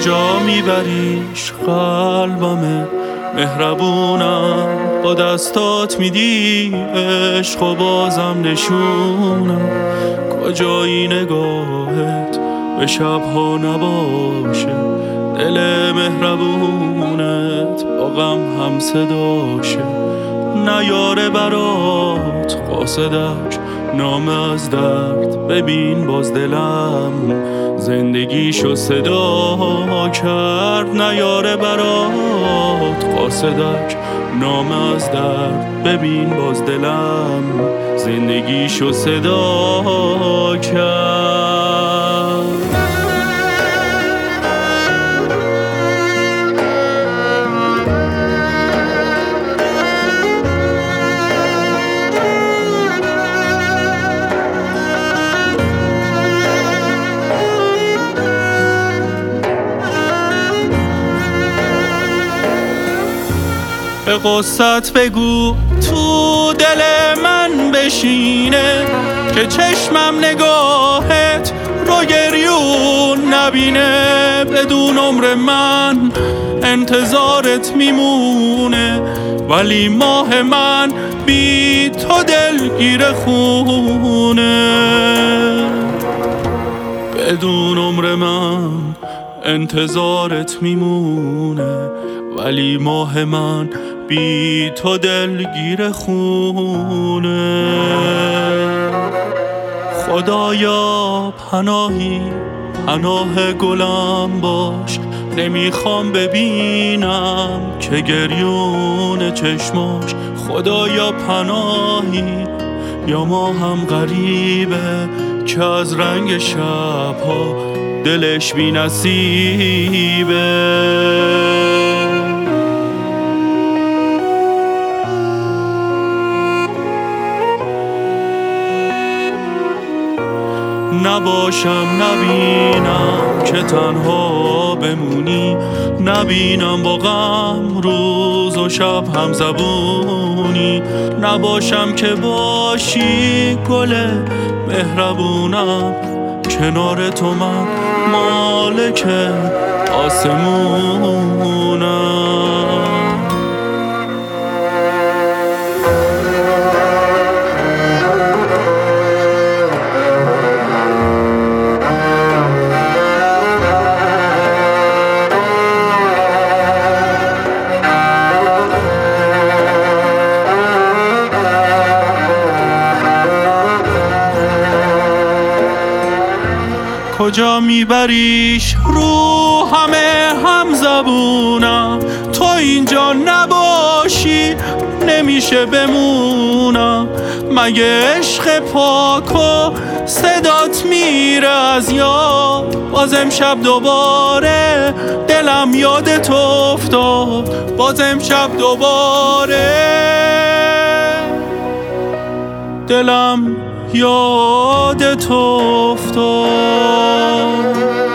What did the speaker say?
کجا میبریش قلبمه مهربونم، با دستات میدی عشق و بازم نشونم. کجایی نگاهت به شبها نباشه، دل مهربونت با غم هم صداشه. نیاره برات قاصدک نامه از درد، ببین باز دلم زندگیشو صدا کرد. نیاره برات قاصدک نامه از درد، ببین باز دلم زندگیشو صدا کرد. به قصت بگو تو دل من بشینه، که چشمم نگاهت رو گریون نبینه. بدون عمر من انتظارت میمونه، ولی ماه من بی تو دلگیر خونه. بدون عمر من انتظارت میمونه، ولی ماه من بی تو دلگیر خونه. خدایا پناهی پناه گلم باش، نمیخوام ببینم که گریون چشماش. خدایا پناهی یا ما هم غریبه، که از رنگ شبها دلش بی نصیبه. نباشم نبینم که تنها بمونی، نبینم با غم روز و شب هم زبونی. نباشم که باشی گل مهربونم، کنار تو من مالک آسمونم. کجا میبریش رو همه هم زبونم، تو اینجا نباشی نمیشه بمونم. مگه عشق پاک و صدات میره از یاد، باز امشب دوباره دلم یادت افتاد. باز امشب دوباره دلم یادت افتاد.